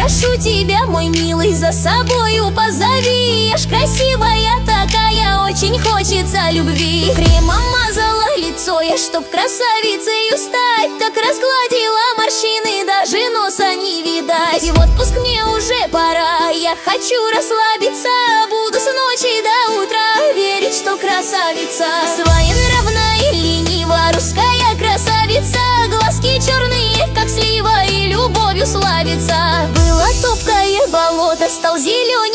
прошу тебя, мой милый, за собою позови. Я ж красивая такая, очень хочется любви. Кремом мазала лицо я, чтоб красавицею стать, так разгладила морщины, даже носа не видать. И в отпуск мне уже пора, я хочу расслабиться. Буду с ночи до утра верить, что красавица. Своенравная и ленива, русская красавица. Глазки черные, как слива, и любовью славится. Было топкое болото, стал зеленый